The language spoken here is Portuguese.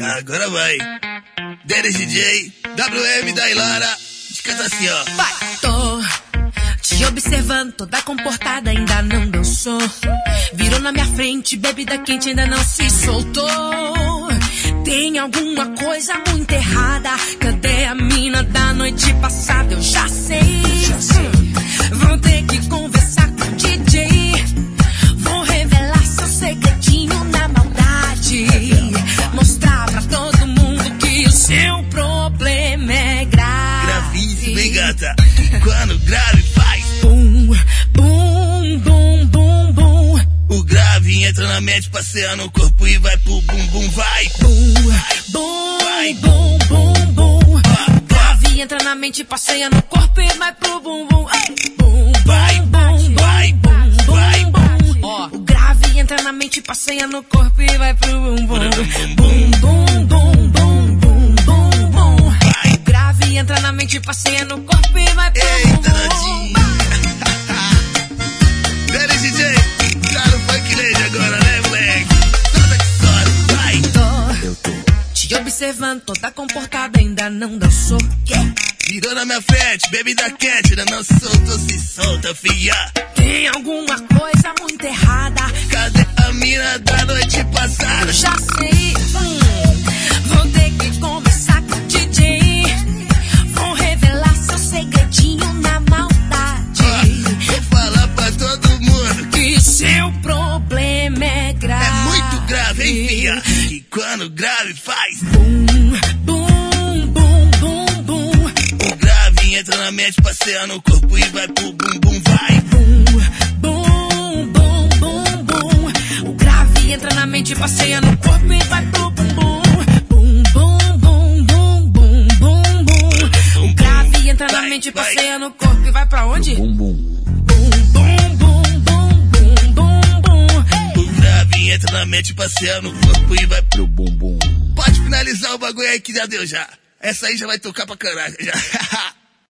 Agora vai. Dennis DJ, WM da Ilara. Canta assim, ó. Vai! Tô te observando, toda comportada, ainda não dançou. Virou na minha frente, bebida quente, ainda não se soltou. Tem alguma coisa muito errada. Cadê a mina da noite passada? Eu já sei. Vou ter que conversar com o DJ. Vou revelar seu segredinho na maldade. Mostrar pra todo mundo que o seu problema é grave. Gravíssimo, hein, gata? Quando grave faz bum, bum, bum, bum, bum. O grave entra na mente, passeia no corpo e vai pro bum, bum, vai. Bum, bum, vai. Bum, bum, bum. O grave entra na mente, passeia no corpo e vai pro bum, bum. Bum, vai, bum, vai, bum, vai. Ó, o grave entra na mente, passeia no corpo e vai pro bum, bum. Bum, bum, bum, bum, bum, bum, bum. O grave entra na mente, passeia no corpo e vai pro bum, bum. Dennis DJ, tá no funk lady agora, né, moleque? Toda que história, vai. Tô te observando, toda comportada, ainda não dançou. Virou na minha frente, bebida quente, ainda não se soltou, se solta, fia. Tem alguma coisa muito errada. Cadê a mina da noite passada? Eu já sei. Vou ter que conversar com o DJ. Vou revelar seu segredinho na maldade. Vou falar pra todo mundo que seu problema é grave. É muito grave, hein, fia? E quando grave faz bum, bum, bum, bum, bum. O grave entra na mente, passeia no corpo e vai pro bum, bum, vai. Bum, bum, bum, bum, bum. O grave entra na mente, passeia no corpo e vai pro bum, bum. Bum, bum, bum, bum, bum, bum, bum. O grave entra na mente, passeia no corpo e vai pra onde? Bum, bum. Bum, bum, bum, bum, bum, bum, bum. O grave entra na mente, passeia no corpo e vai pro bum, bum. Pode finalizar o bagulho aí que já deu já. Essa aí já vai tocar pra caralho já.